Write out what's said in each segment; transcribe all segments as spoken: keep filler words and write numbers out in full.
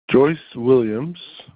Joyce Williams.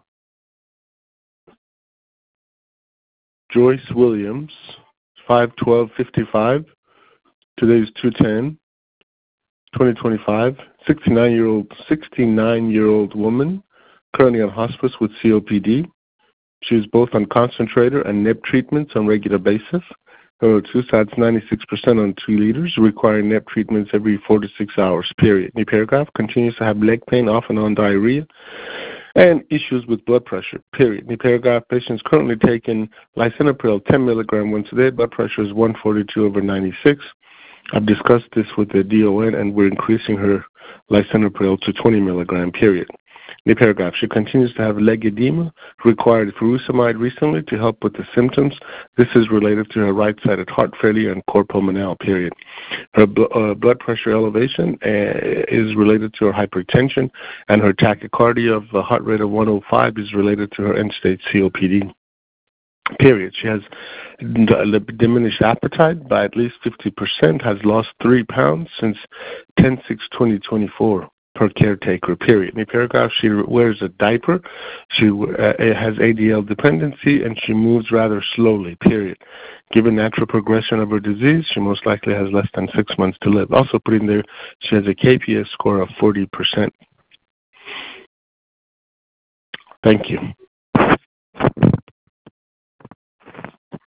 Joyce Williams, five twelve fifty-five. Today's two ten, twenty twenty-five. sixty-nine-year-old sixty-nine-year-old woman, currently on hospice with C O P D. She is both on concentrator and N E P treatments on a regular basis. Her two sides ninety-six percent on two liters, requiring N E P treatments every four to six hours, period. New paragraph, continues to have leg pain, off and on diarrhea, and issues with blood pressure, period. New paragraph, patient is currently taking lisinopril ten milligram once a day. Blood pressure is one forty-two over ninety-six. I've discussed this with the D O N, and we're increasing her lisinopril to twenty milligram, period. New paragraph, she continues to have leg edema, required furosemide recently to help with the symptoms. This is related to her right-sided heart failure and cor pulmonale, period. Her bl- uh, blood pressure elevation uh, is related to her hypertension, and her tachycardia of a heart rate of one oh five is related to her end-stage C O P D. Period. She has d- diminished appetite by at least fifty percent, has lost three pounds since ten six twenty twenty-four per caretaker, period. In the paragraph, she wears a diaper, she uh, has A D L dependency, and she moves rather slowly, period. Given natural progression of her disease, she most likely has less than six months to live. Also put in there, she has a K P S score of forty percent. Thank you.